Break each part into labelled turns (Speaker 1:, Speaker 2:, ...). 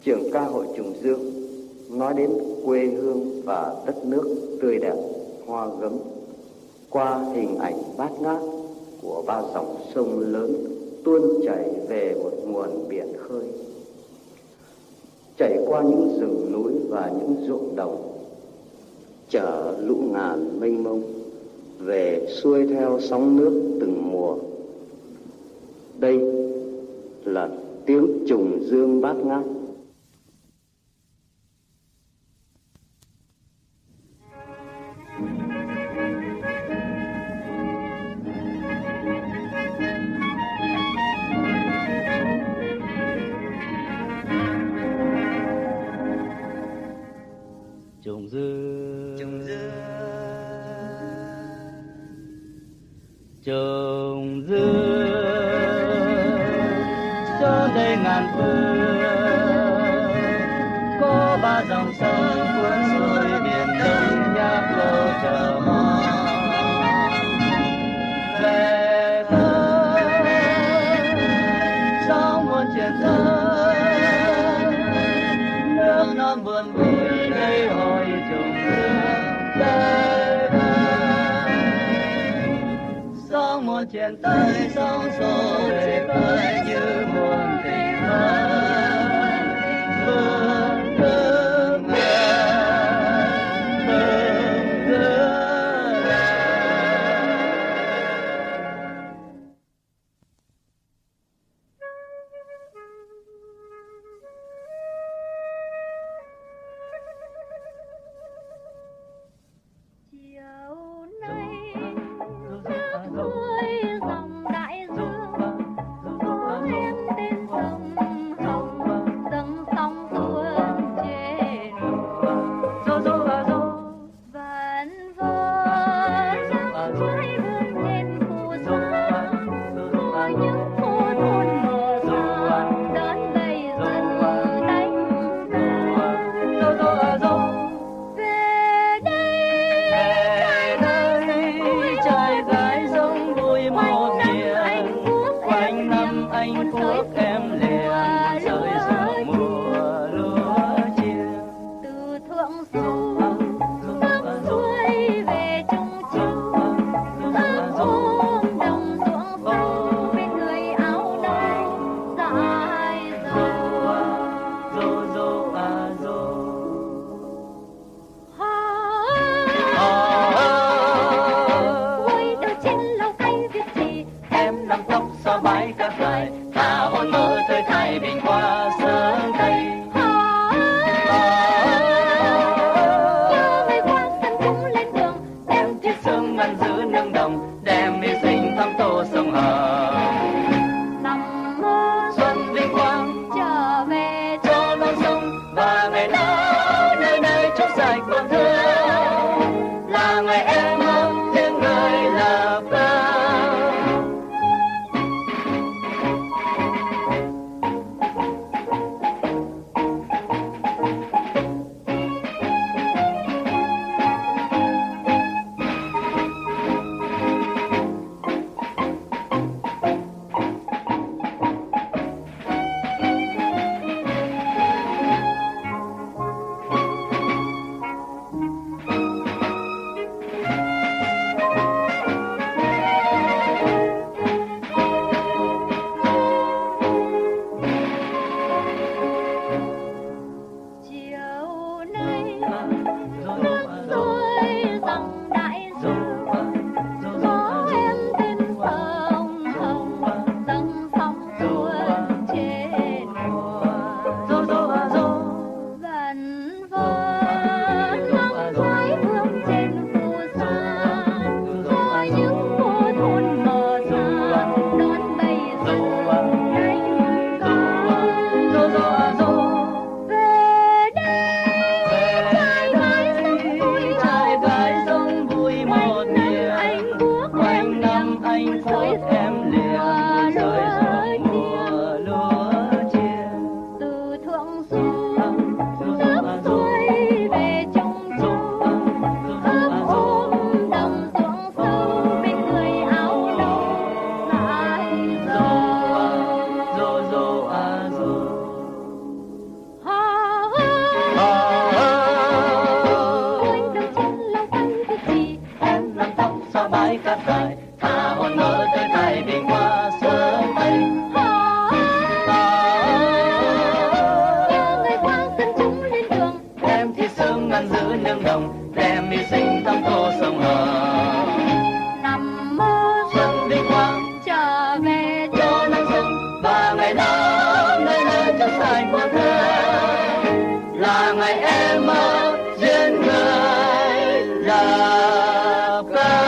Speaker 1: Trường ca hội Trùng Dương nói đến quê hương và đất nước tươi đẹp, hoa gấm qua hình ảnh bát ngát của ba dòng sông lớn tuôn chảy về một nguồn biển khơi, chảy qua những rừng núi và những ruộng đồng, chở lũ ngàn mênh mông về xuôi theo sóng nước từng mùa. Đây là tiếng trùng dương bát ngát.
Speaker 2: Trùng dương, trùng dương, trùng dương, sơn đây ngàn phương, có ba dòng sông cuốn xuôi biển đông nhạc lộ chờ mong về thơ sóng muôn chuyện thơ nước non buồn vui đây hỏi trùng dương tới đây sóng muôn chuyện tới sóng xô về tới như muôn tình thơ vương thương người vương thương.
Speaker 3: Dòng đại dương có em
Speaker 2: tương đồng, đem hy sinh thăm thô sông Hồng.
Speaker 3: Nằm mơ
Speaker 2: Xuân vinh quang
Speaker 3: trở về
Speaker 2: cho nắng xuân và ngày tháng nơi nơi trong xanh mùa thơ, là ngày em mơ duyên người gặp gỡ.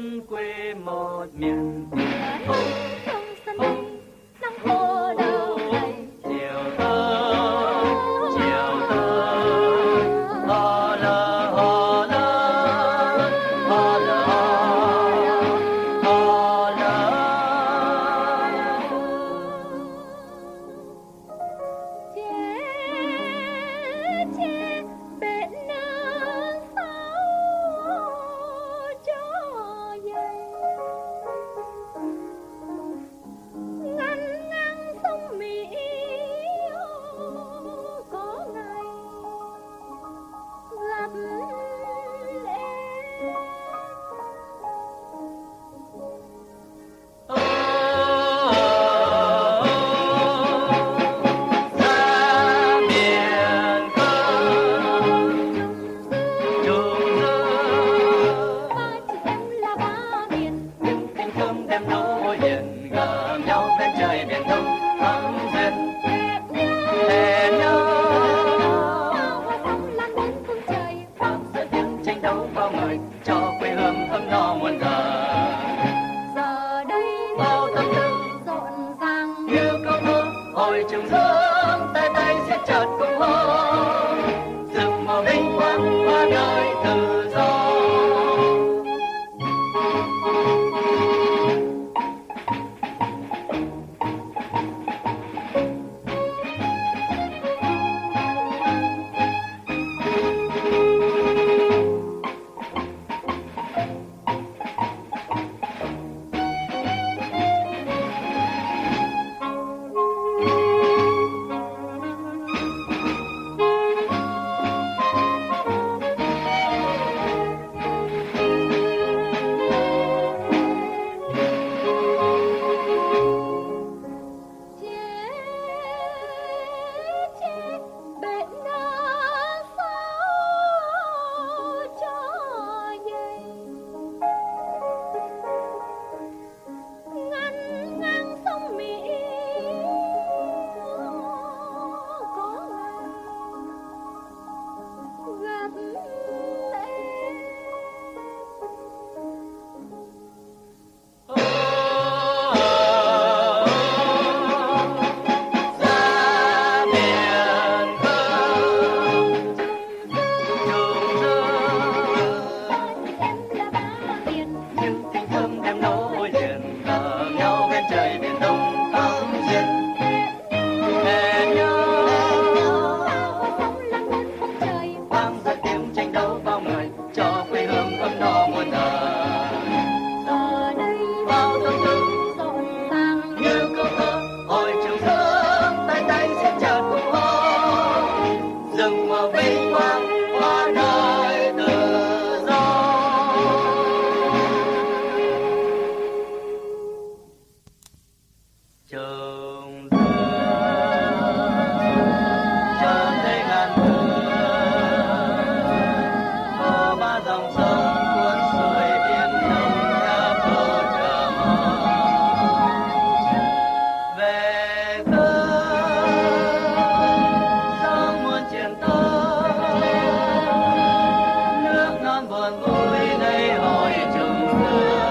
Speaker 3: quê một miền. Sông sân bay nắng khô đâu
Speaker 2: Ôi trường dương tay tay siết chặt cùng hô, rừng màu vinh quang hoa đời tự do.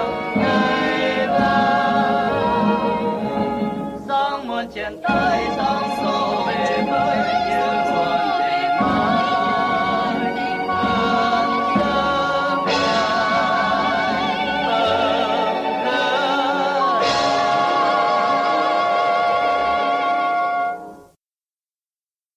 Speaker 2: Hãy subscribe cho kênh Ghiền Mì Gõ để không bỏ lỡ